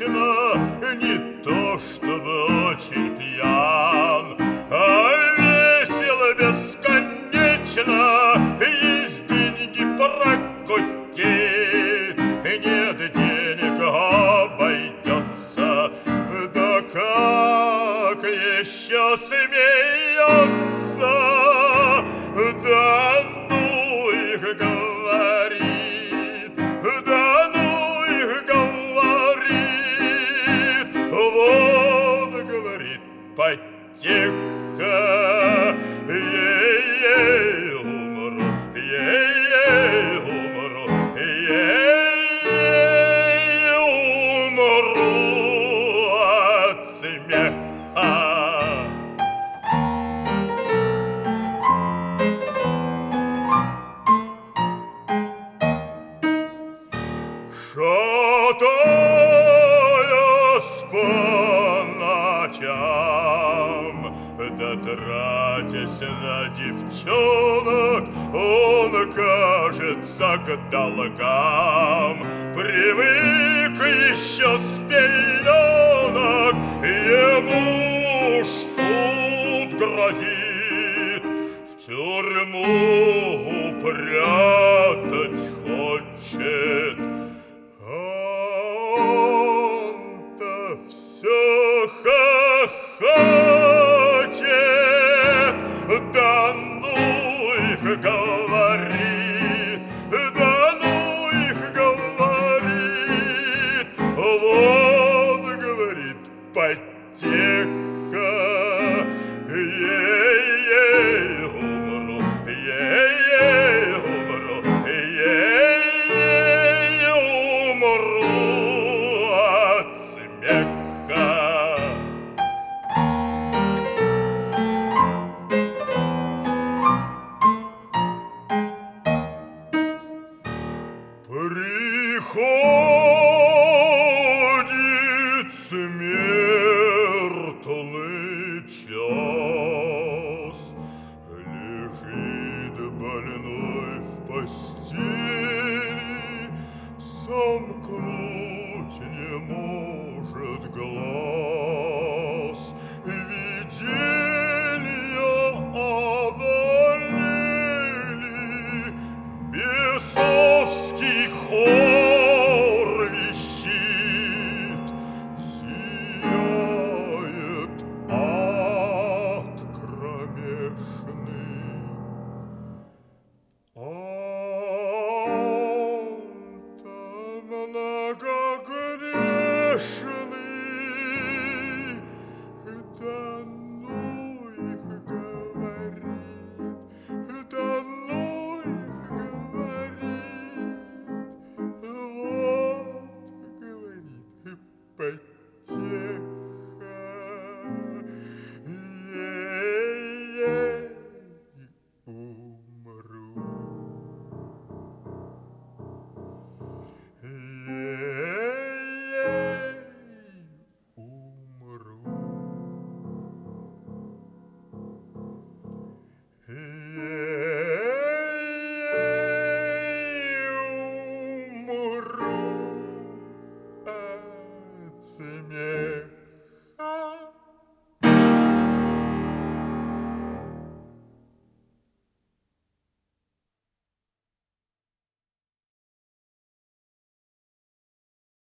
бесконечно, не то чтобы очень пьян, а весело бесконечно, есть деньги прокутить, нет денег обойдется, да как еще смеется, да ну их говорит, да ну их говорит, вот говорит потихо, ей-ей умру, ей-ей умру, ей-ей умру от смеха. Шатаясь по ночам, да тратясь на девчонок, он, кажется, к долгам привык еще с пеленок, ему уж суд грозит, в тюрьму упрятать хочет. Он-то все хохочет, да ну их говорит, да ну их говорит, вот говорит потихо, ей-ей умру, ей-ей умру, ей-ей умру от смеха. Приходит смертный час, лежит больной в постели, сомкнуть не может глаз, видения одолели, бесовский хор вещит, сияет ад кромешный. Он-то многогрешный, да ну их говорит, да ну их говорит, вот говорит потихо, ей-ей умру. Ей-ей умру. Ей-ей умру от смеха.